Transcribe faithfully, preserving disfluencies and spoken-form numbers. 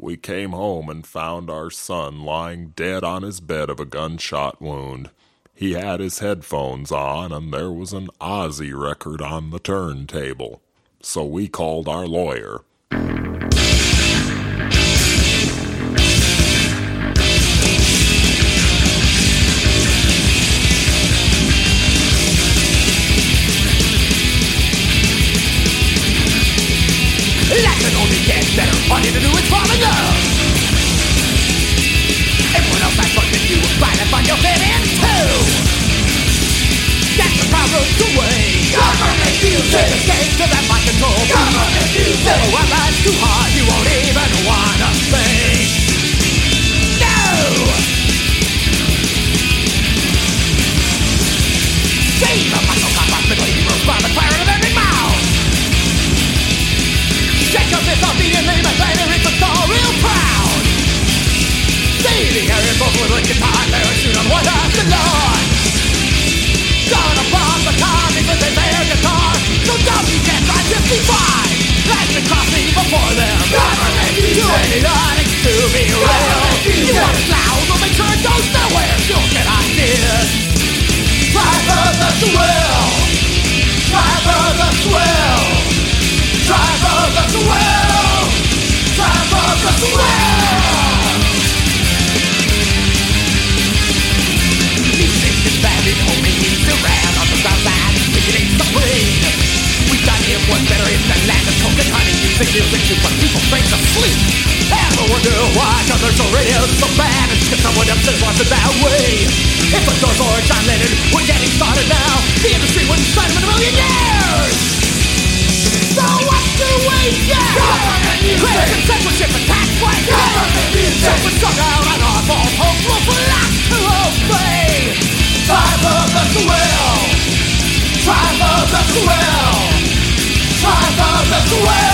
We came home and found our son lying dead on his bed of a gunshot wound. He had his headphones on, and there was an Ozzy record on the turntable. So we called our lawyer. Life can only get better. All you to do is fall in love. Everyone else has fucked with you, find and find your fit in too. That's the problem's away. Government music. Escape to that mind control. Government music. Oh, our life's too hard. You won't even wanna think. No. See the muscle pop up middle evil by the fire of every mouth. Shake up this obedient name and later it's a star real proud. See the area both with a guitar lyrics shoot on one of the Lord. Gonna bomb the car because they their guitar. So dumb you can't drive fifty-five. Life's been crossing before them. Government music. You ain't idiotic to be real. You want it loud, but make sure it goes nowhere. You'll get ideas. Drive of the swill. Drive of the swill. Drive of the swill. Drive of the swill. Music is bad, it only needs to ran on the south side. It ain't the brain. We got here one better in the land of coke and honey. Music music to put people straight to sleep. Ever wonder why commercial radio's so bad? It's because someone else has wants it that way. If a Doors or a John Lennon were getting started now, the industry wouldn't start in a million years. So what do we get? Government music. Clear censorship and tax breaks. Government music. So we're strung out on our false hopes. We'll lack to obey. Tribe of the swill. Tribe of the swill. Tribe of the swill.